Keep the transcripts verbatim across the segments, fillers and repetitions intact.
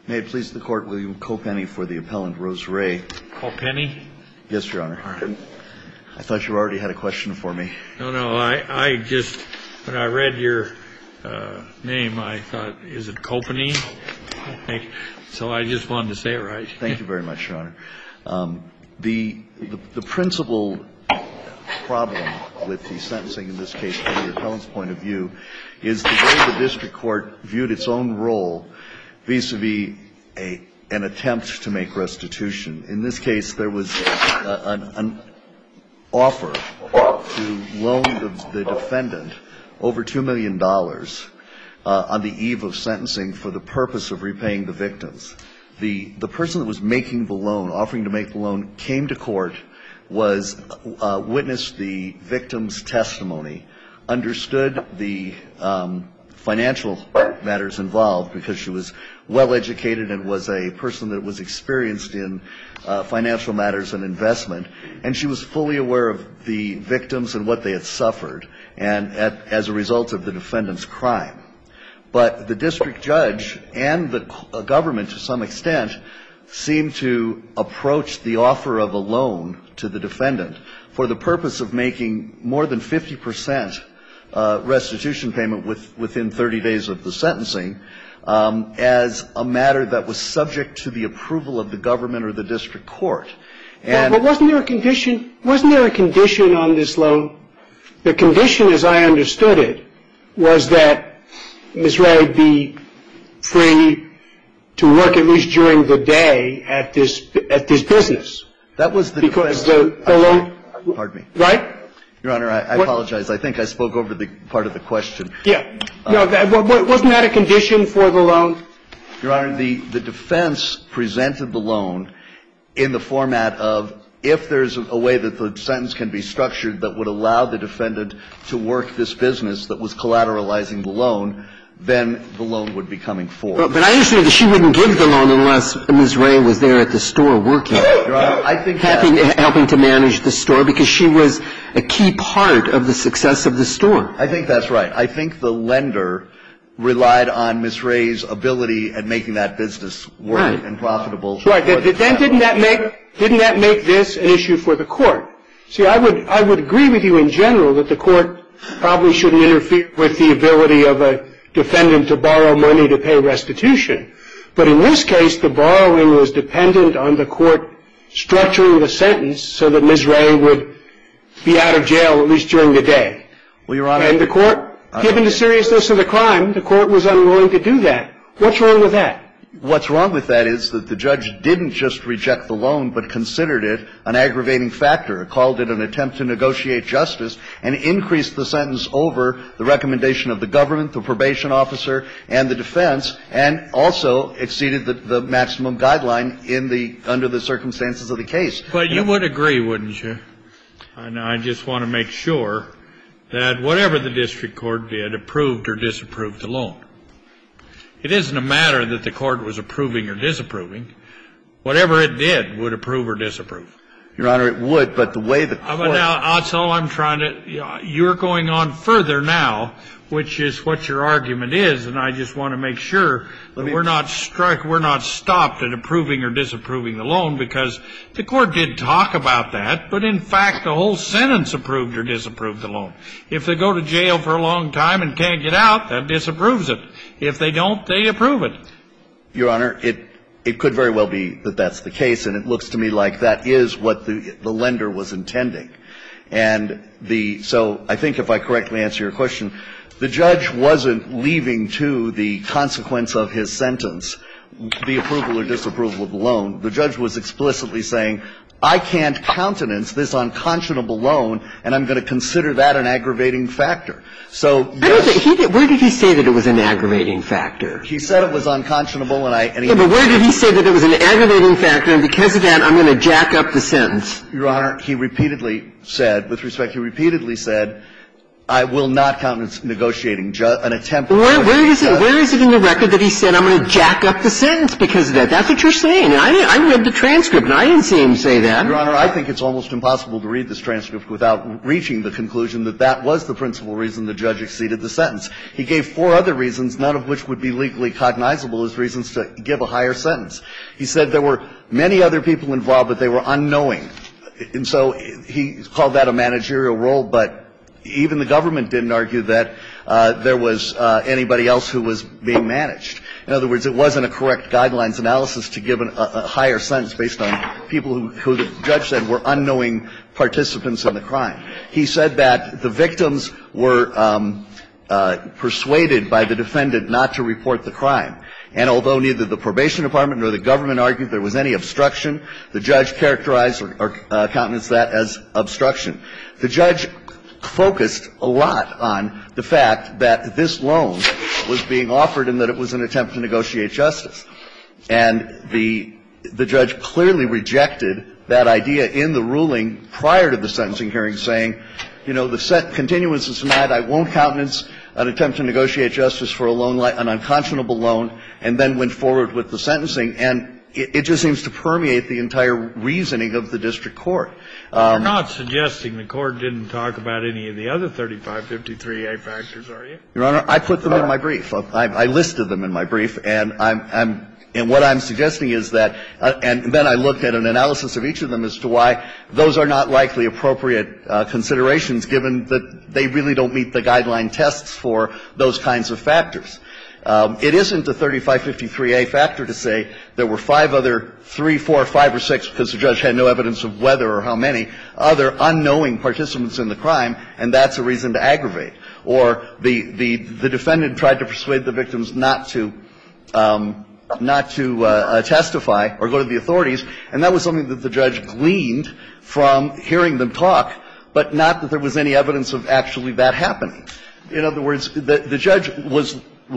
May it please the Court, William Copenny for the appellant Rose Ray. Copenny? Yes, Your Honor. All right. I thought you already had a question for me. No, no, I, I just, when I read your uh, name, I thought, is it Copenny? So I just wanted to say it right. Thank you very much, Your Honor. Um, the, the, the principal problem with the sentencing in this case, from the appellant's point of view, is the way the district court viewed its own role vis-a-vis a, an attempt to make restitution. In this case, there was a, an, an offer to loan the, the defendant over two million dollars uh, on the eve of sentencing for the purpose of repaying the victims. The, the person that was making the loan, offering to make the loan, came to court, was uh, witnessed the victim's testimony, understood the um, financial matters involved because she was well educated and was a person that was experienced in uh, financial matters and investment, and she was fully aware of the victims and what they had suffered, and at, as a result of the defendant's crime. But the district judge and the government, to some extent, seemed to approach the offer of a loan to the defendant for the purpose of making more than fifty percent uh, restitution payment with, within thirty days of the sentencing um, as a matter that was subject to the approval of the government or the district court. And well, but wasn't there a condition? Wasn't there a condition on this loan? The condition, as I understood it, was that Miz Ray be free to work at least during the day at this at this business. That was the because the, the loan. Pardon me. Right. Your Honor, I, I apologize. I think I spoke over the part of the question. Yeah. No, that, wasn't that a condition for the loan? Your Honor, the, the defense presented the loan in the format of if there's a, a way that the sentence can be structured that would allow the defendant to work this business that was collateralizing the loan, then the loan would be coming forward. But, but I understand that she wouldn't give the loan unless Miz Ray was there at the store working. Your Honor, I think helping, helping to manage the store because she was a key part of the success of the store. I think that's right. I think the lender relied on Miz Ray's ability at making that business work right. and profitable. Right. Then didn't that make didn't that make this an issue for the court? See, I would I would agree with you in general that the court probably shouldn't interfere with the ability of a defendant to borrow money to pay restitution. But in this case, the borrowing was dependent on the court structuring the sentence so that Miz Ray would be out of jail at least during the day. Well, Your Honor. And the court, given the seriousness of the crime, the court was unwilling to do that. What's wrong with that? What's wrong with that is that the judge didn't just reject the loan, but considered it an aggravating factor, called it an attempt to negotiate justice, and increased the sentence over the recommendation of the government, the probation officer, and the defense, and also exceeded the, the maximum guideline in the under the circumstances of the case. But you would agree, wouldn't you? And I just want to make sure that whatever the district court did, approved or disapproved the loan. It isn't a matter that the court was approving or disapproving. Whatever it did would approve or disapprove. Your Honor, it would, but the way the court... But now, that's all I'm trying to... You're going on further now, which is what your argument is, and I just want to make sure that we're not struck, we're not stopped at approving or disapproving the loan, because the court did talk about that, but in fact the whole sentence approved or disapproved the loan. If they go to jail for a long time and can't get out, that disapproves it. If they don't, they approve it. Your Honor, it it could very well be that that's the case, and it looks to me like that is what the the lender was intending. And the so I think if I correctly answer your question, the judge wasn't leaving to the consequence of his sentence the approval or disapproval of the loan. The judge was explicitly saying, I can't countenance this unconscionable loan, and I'm going to consider that an aggravating factor. So, yes, I don't think he did, where did he say that it was an aggravating factor? He said it was unconscionable, and I... And he yeah, but where did he say that it was an aggravating factor, and because of that, I'm going to jack up the sentence? Your Honor, he repeatedly said, with respect, he repeatedly said, I will not countenance negotiating ju- an attempt. Where, where is it? Where is it in the record that he said, I'm going to jack up the sentence because of that? That's what you're saying. And I, I read the transcript, and I didn't see him say that. Your Honor, I think it's almost impossible to read this transcript without reaching the conclusion that that was the principal reason the judge exceeded the sentence. He gave four other reasons, none of which would be legally cognizable as reasons to give a higher sentence. He said there were many other people involved, but they were unknowing. And so he called that a managerial role, but even the government didn't argue that uh, there was uh, anybody else who was being managed. In other words, it wasn't a correct guidelines analysis to give an, a, a higher sentence based on people who, who the judge said were unknowing participants in the crime. He said that the victims were um, uh, persuaded by the defendant not to report the crime. And although neither the probation department nor the government argued there was any obstruction, the judge characterized or, or uh, countenanced that as obstruction. The judge focused a lot on the fact that this loan was being offered and that it was an attempt to negotiate justice. And the the judge clearly rejected that idea in the ruling prior to the sentencing hearing, saying, you know, the set continuance is denied. I won't countenance an attempt to negotiate justice for a loan, like an unconscionable loan, and then went forward with the sentencing. And it, it just seems to permeate the entire reasoning of the district court. Um, You're not suggesting the court didn't talk about any of the other thirty-five fifty-three A factors, are you? Your Honor, I put them in my brief. I, I listed them in my brief, and I'm, I'm and what I'm suggesting is that, uh, and then I looked at an analysis of each of them as to why those are not likely appropriate uh, considerations, given that they really don't meet the guideline tests for those kinds of factors. Um, it isn't a thirty-five fifty-three A factor to say there were five other, three, four, five, or six, because the judge had no evidence of whether or how many, other unknowing participants in the crime, and that's a reason to aggravate. Or the, the, the defendant tried to persuade the victims not to, um, not to uh, uh, testify or go to the authorities, and that was something that the judge gleaned from hearing them talk, but not that there was any evidence of actually that happening. In other words, the, the judge was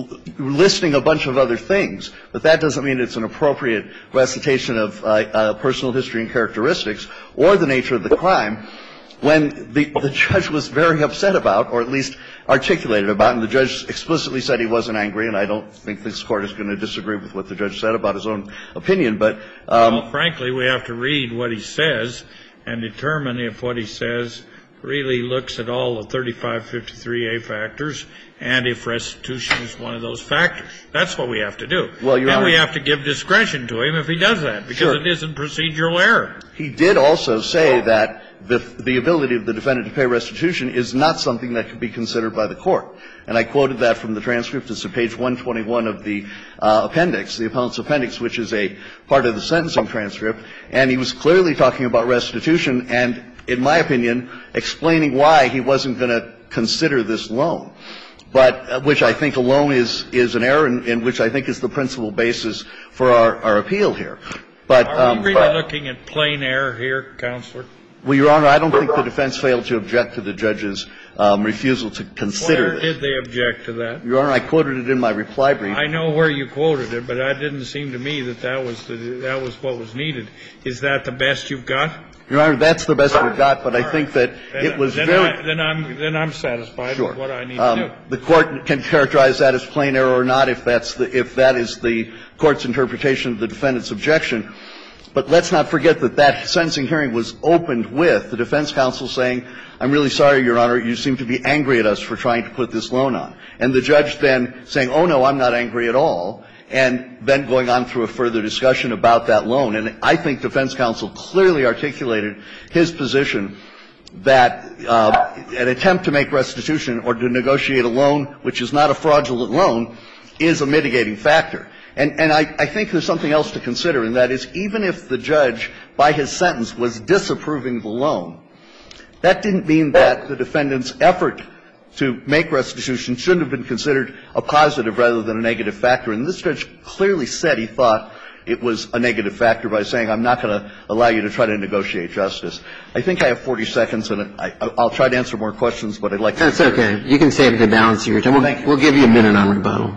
listing a bunch of other things, but that doesn't mean it's an appropriate recitation of uh, uh, personal history and characteristics or the nature of the crime, when the, the judge was very upset about, or at least articulated about, and the judge explicitly said he wasn't angry, and I don't think this Court is going to disagree with what the judge said about his own opinion, but um, well, frankly, we have to read what he says and determine if what he says really looks at all the thirty-five fifty-three A factors and if restitution is one of those factors. That's what we have to do. Well, Your and Honor, we have to give discretion to him if he does that, because sure. it isn't procedural error. He did also say that the, the ability of the defendant to pay restitution is not something that could be considered by the Court. And I quoted that from the transcript. It's at page one twenty-one of the uh, appendix, the appellant's appendix, which is a part of the sentencing transcript. And he was clearly talking about restitution and, in my opinion, explaining why he wasn't going to consider this loan, but uh, which I think alone is, is an error and, and which I think is the principal basis for our, our appeal here. But, Are um, we really but, looking at plain error here, Counselor? Well, Your Honor, I don't think the defense failed to object to the judge's um, refusal to consider Where this. did they object to that? Your Honor, I quoted it in my reply brief. I know where you quoted it, but it didn't seem to me that that was, the, that was what was needed. Is that the best you've got? Your Honor, that's the best we've got, but I think that then, it was then very... I, then, I'm, then I'm satisfied sure. with what I need um, to do. The Court can characterize that as plain error or not if, that's the, if that is the Court's interpretation of the defendant's objection. But let's not forget that that sentencing hearing was opened with the defense counsel saying, I'm really sorry, Your Honor, you seem to be angry at us for trying to put this loan on. And the judge then saying, oh, no, I'm not angry at all, and then going on through a further discussion about that loan. And I think defense counsel clearly articulated his position that uh, an attempt to make restitution or to negotiate a loan, which is not a fraudulent loan, is a mitigating factor. And, and I, I think there's something else to consider, and that is even if the judge, by his sentence, was disapproving the loan, that didn't mean that the defendant's effort to make restitution shouldn't have been considered a positive rather than a negative factor. And this judge clearly said he thought it was a negative factor by saying, I'm not going to allow you to try to negotiate justice. I think I have forty seconds, and I, I'll try to answer more questions, but I'd like to... That's okay. You can save the balance of your time. We'll, Thank you. We'll give you a minute on rebuttal.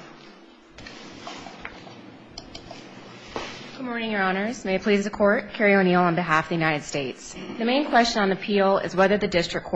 Good morning, Your Honors. May it please the Court. Carrie O'Neill on behalf of the United States. The main question on appeal is whether the district court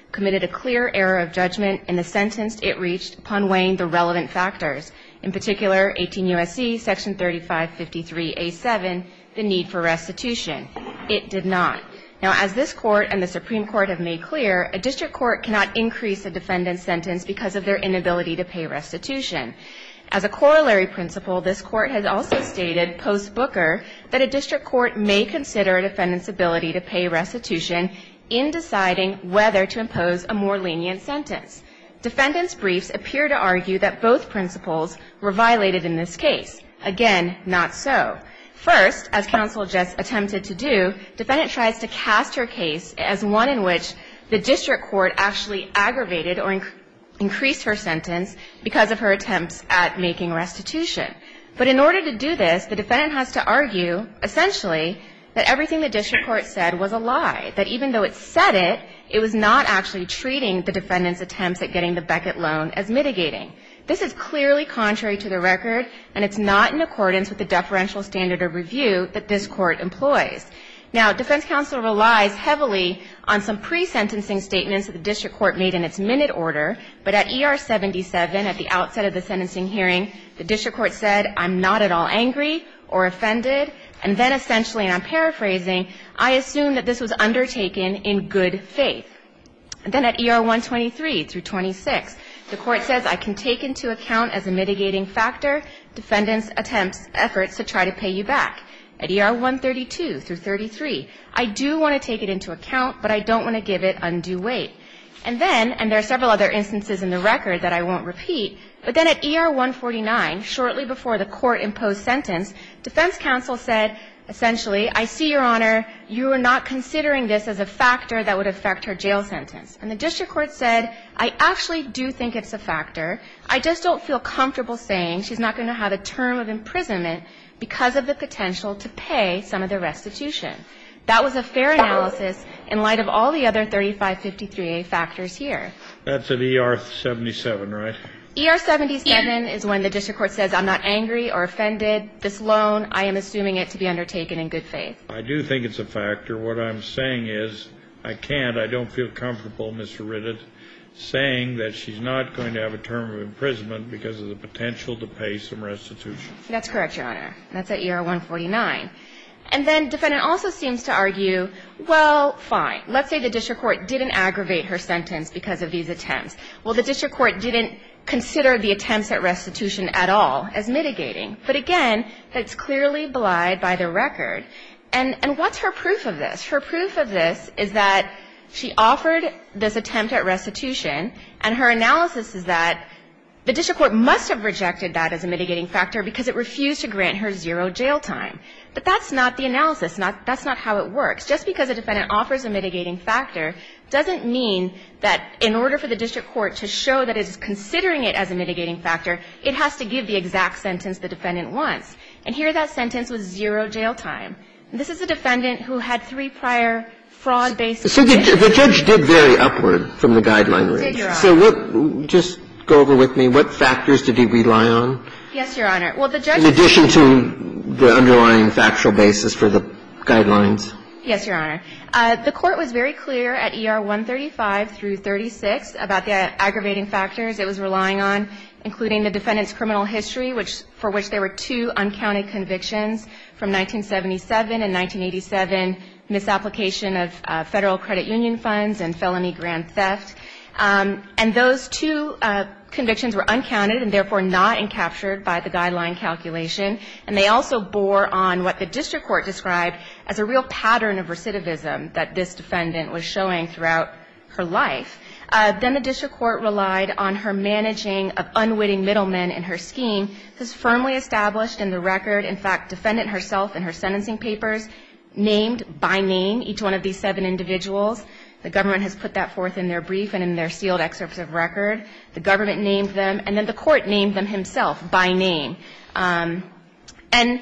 committed a clear error of judgment in the sentence it reached upon weighing the relevant factors, in particular eighteen U S C Section thirty-five fifty-three A seven, the need for restitution. It did not. Now, as this Court and the Supreme Court have made clear, a district court cannot increase a defendant's sentence because of their inability to pay restitution. As a corollary principle, this Court has also stated, post-Booker, that a district court may consider a defendant's ability to pay restitution in deciding whether to impose a more lenient sentence. Defendants' briefs appear to argue that both principles were violated in this case. Again, not so. First, as counsel just attempted to do, defendant tries to cast her case as one in which the district court actually aggravated or inc- increased her sentence because of her attempts at making restitution. But in order to do this, the defendant has to argue, essentially, that everything the district court said was a lie, that even though it said it, it was not actually treating the defendant's attempts at getting the Beckett loan as mitigating. This is clearly contrary to the record, and it's not in accordance with the deferential standard of review that this Court employs. Now, defense counsel relies heavily on some pre-sentencing statements that the district court made in its minute order, but at E R seventy-seven, at the outset of the sentencing hearing, the district court said, "I'm not at all angry or offended," and then essentially, and I'm paraphrasing, "I assume that this was undertaken in good faith." And then at E R one twenty-three through twenty-six, the Court says, "I can take into account as a mitigating factor defendant's attempts, efforts to try to pay you back." At E R one thirty-two through thirty-three, "I do want to take it into account, but I don't want to give it undue weight." And then, and there are several other instances in the record that I won't repeat, but then at E R one forty-nine, shortly before the Court imposed sentence, defense counsel said, essentially, "I see, Your Honor, you are not considering this as a factor that would affect her jail sentence." And the district court said, "I actually do think it's a factor. I just don't feel comfortable saying she's not going to have a term of imprisonment because of the potential to pay some of the restitution." That was a fair analysis in light of all the other thirty-five fifty-three A factors here. That's at E R seventy-seven, right? E R seventy-seven is when the district court says, "I'm not angry or offended. This loan, I am assuming it to be undertaken in good faith." I do think it's a factor. What I'm saying is I can't, I don't feel comfortable, Mister Ridditt, saying that she's not going to have a term of imprisonment because of the potential to pay some restitution. That's correct, Your Honor. That's at E R one forty-nine. And then defendant also seems to argue, well, fine. Let's say the district court didn't aggravate her sentence because of these attempts. Well, the district court didn't consider the attempts at restitution at all as mitigating. But again, that's clearly belied by the record. And, and what's her proof of this? Her proof of this is that she offered this attempt at restitution, and her analysis is that the district court must have rejected that as a mitigating factor because it refused to grant her zero jail time. But that's not the analysis. Not, that's not how it works. Just because a defendant offers a mitigating factor doesn't mean that in order for the district court to show that it is considering it as a mitigating factor, it has to give the exact sentence the defendant wants. And here that sentence was zero jail time. And this is a defendant who had three prior fraud-based So the, the judge did vary upward from the guideline range. Did, Your Honor. So what, just go over with me, what factors did he rely on? Yes, Your Honor. Well, the judge... In addition to the underlying factual basis for the guidelines. Yes, Your Honor. Uh, the court was very clear at E R one thirty-five through thirty-six about the aggravating factors it was relying on, including the defendant's criminal history, which for which there were two uncounted convictions from nineteen seventy-seven and nineteen eighty-seven, misapplication of uh, federal credit union funds and felony grand theft. Um, and those two uh, convictions were uncounted and therefore not encaptured by the guideline calculation. And they also bore on what the district court described as a real pattern of recidivism that this defendant was showing throughout her life. Uh, then the district court relied on her managing of unwitting middlemen in her scheme. This is firmly established in the record. In fact, defendant herself in her sentencing papers named by name each one of these seven individuals. The government has put that forth in their brief and in their sealed excerpts of record. The government named them, and then the court named them himself by name. Um, and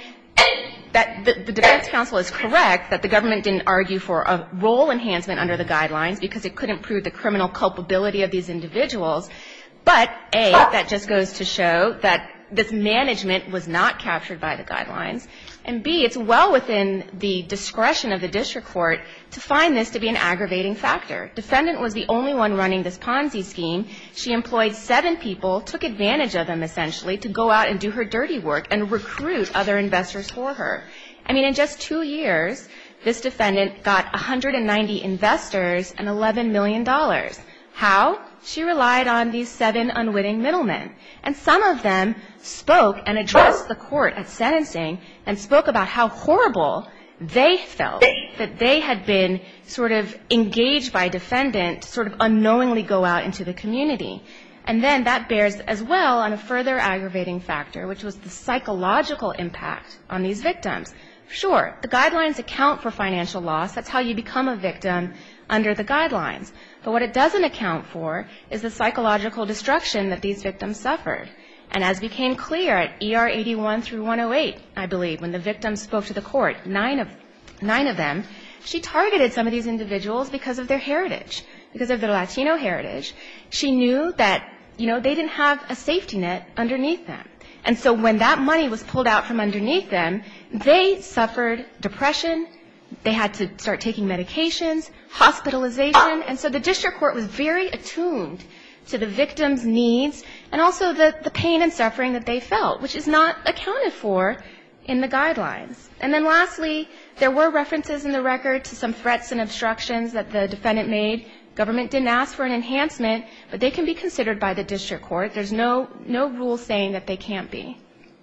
that the, the defense counsel is correct that the government didn't argue for a role enhancement under the guidelines because it couldn't prove the criminal culpability of these individuals. But, A, that just goes to show that this management was not captured by the guidelines, and B, it's well within the discretion of the district court to find this to be an aggravating factor. Defendant was the only one running this Ponzi scheme. She employed seven people, took advantage of them essentially to go out and do her dirty work and recruit other investors for her. I mean, in just two years, this defendant got one hundred ninety investors and eleven million dollars. How? She relied on these seven unwitting middlemen. And some of them spoke and addressed the court at sentencing and spoke about how horrible they felt that they had been sort of engaged by defendant to sort of unknowingly go out into the community. And then that bears as well on a further aggravating factor, which was the psychological impact on these victims. Sure, the guidelines account for financial loss. That's how you become a victim under the guidelines. But what it doesn't account for is the psychological destruction that these victims suffered. And as became clear at E R eighty-one through one oh eight, I believe, when the victims spoke to the court, nine of, nine of them, she targeted some of these individuals because of their heritage, because of their Latino heritage. She knew that, you know, they didn't have a safety net underneath them. And so when that money was pulled out from underneath them, they suffered depression. They had to start taking medications, hospitalization. And so the district court was very attuned to the victims' needs and also the, the pain and suffering that they felt, which is not accounted for in the guidelines. And then lastly, there were references in the record to some threats and obstructions that the defendant made. Government didn't ask for an enhancement, but they can be considered by the district court. There's no, no rule saying that they can't be.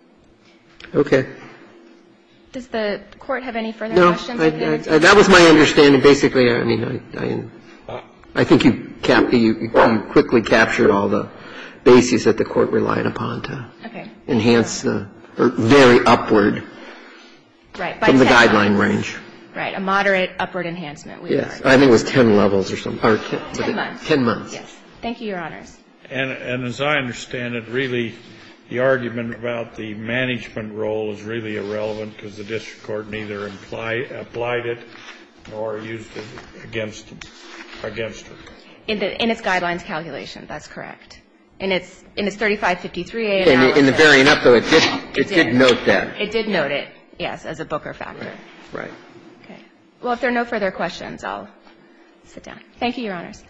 Okay. Does the court have any further no, questions? I, I, I, that was my understanding. Basically, I mean, I, I, I think you, cap, you, you quickly captured all the bases that the court relied upon to okay. enhance the, or very upward right. from the ten guideline months. range. Right, a moderate upward enhancement. We yes, I think it was ten levels or something. Or ten, ten months. Ten months. Yes. Thank you, Your Honors. And, and as I understand it, really, the argument about the management role is really irrelevant because the district court neither imply, applied it nor used it against against her. In, the, in its guidelines calculation, that's correct. In its in its thirty-five fifty-three A in, analysis. in the varying up, though, it did it, it did. did note that. It did note it, yes, as a Booker factor. Right. right. Okay. Well, if there are no further questions, I'll sit down. Thank you, Your Honors.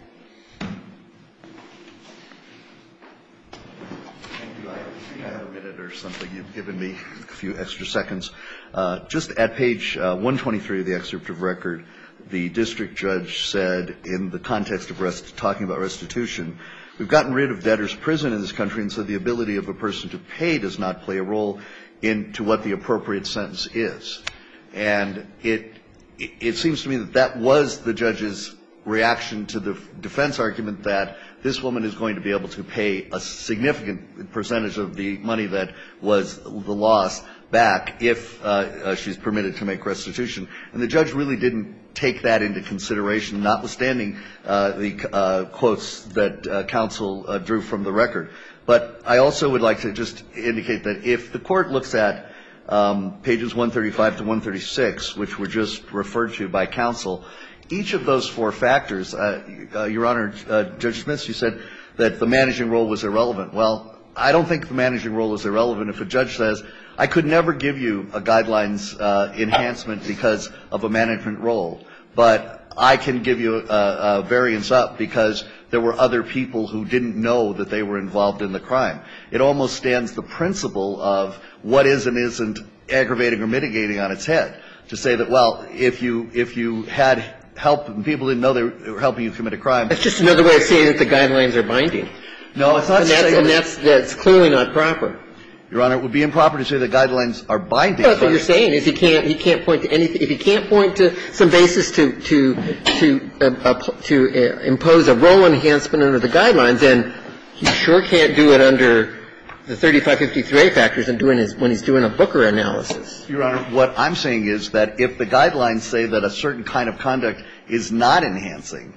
I have a minute or something. You've given me a few extra seconds. Uh, just at page uh, one twenty-three of the excerpt of record, the district judge said, in the context of rest, talking about restitution, we've gotten rid of debtor's prison in this country, and so the ability of a person to pay does not play a role into what the appropriate sentence is. And it it seems to me that that was the judge's reaction to the defense argument that this woman is going to be able to pay a significant percentage of the money that was the loss back if uh, uh, she's permitted to make restitution. And the judge really didn't take that into consideration, notwithstanding uh, the uh, quotes that uh, counsel uh, drew from the record. But I also would like to just indicate that if the court looks at um, pages one thirty-five to one thirty-six, which were just referred to by counsel, each of those four factors, uh, uh, Your Honor, uh, Judge Smith, you said that the managing role was irrelevant. Well, I don't think the managing role is irrelevant if a judge says, I could never give you a guidelines uh, enhancement because of a management role, but I can give you a, a variance up because there were other people who didn't know that they were involved in the crime. It almost stands the principle of what is and isn't aggravating or mitigating on its head to say that, well, if you if you had help and people didn't know they were helping you commit a crime. That's just another way of saying that the guidelines are binding. No, it's not. And that's, and that's, that's clearly not proper. Your Honor, it would be improper to say the guidelines are binding. Well, that's what you're saying is he can't he can't point to anything. If he can't point to some basis to to to uh, uh, to uh, impose a role enhancement under the guidelines, then he sure can't do it under the thirty-five fifty-three A factors and doing his when he's doing a Booker analysis. Your Honor, what I'm saying is that if the guidelines say that a certain kind of conduct is not enhancing,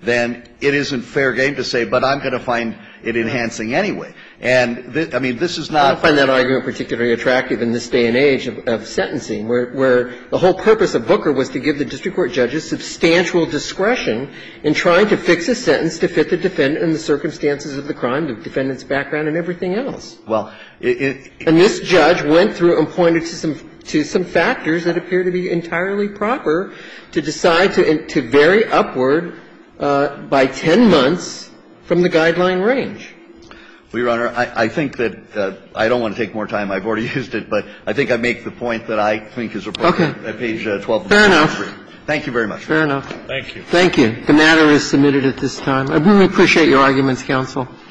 then it isn't fair game to say, but I'm going to find it enhancing anyway. And, th- I mean, this is not – I don't find that argument particularly attractive in this day and age of, of sentencing, where, where the whole purpose of Booker was to give the district court judges substantial discretion in trying to fix a sentence to fit the defendant and the circumstances of the crime, the defendant's background, and everything else. Well, it, it – And this judge went through and pointed to some to some factors that appear to be entirely proper to decide to to vary upward uh, by ten months from the guideline range. Well, Your Honor, I, I think that uh, I don't want to take more time. I've already used it, but I think I make the point that I think is appropriate Okay. at page uh, twelve. Fair enough. Thank you very much. Fair enough. Thank you. Thank you. The matter is submitted at this time. We appreciate your arguments, counsel.